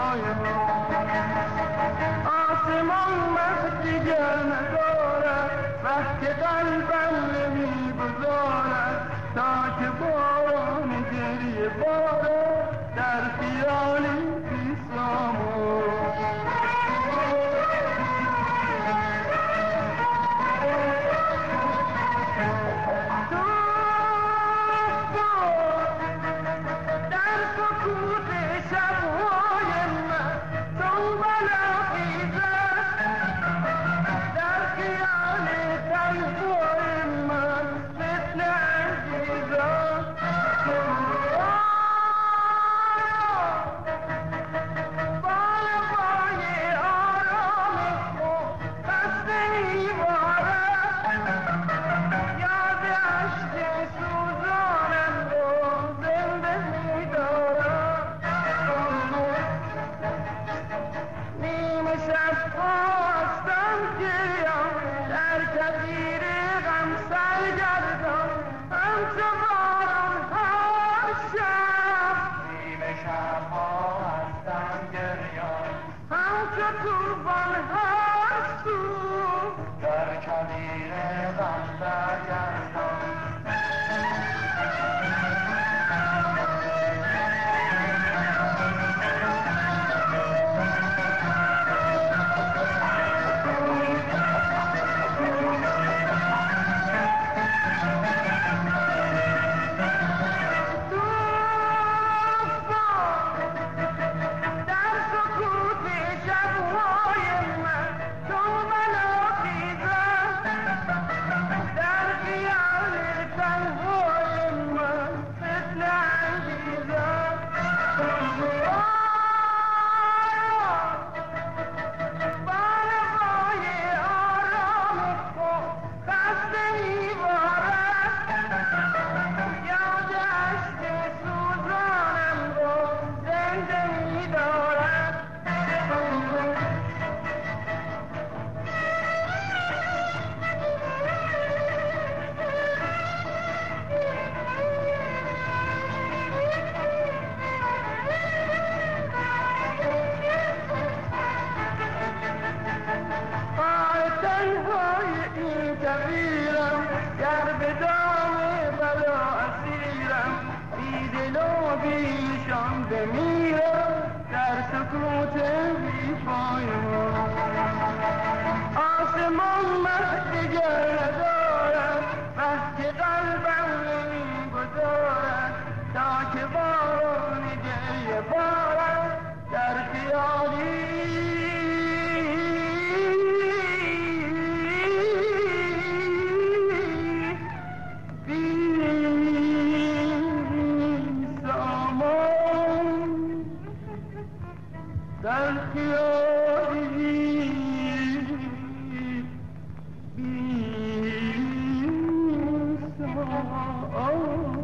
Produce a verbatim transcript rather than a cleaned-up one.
پای ما. آسمان مهد دیگر ندارد وقت قلبم نمیگذارد تا که باران گریه بارد در خیالی بی سامون. گر به دام بلا اسیرم بی دل و بیشان بمیرم در سکوت بی پای ما. آسمان مهد دیگر ندارد وقت قلبم نمیگذارد تا که باران گریه بارد در خیالی در خیالی بی سامون.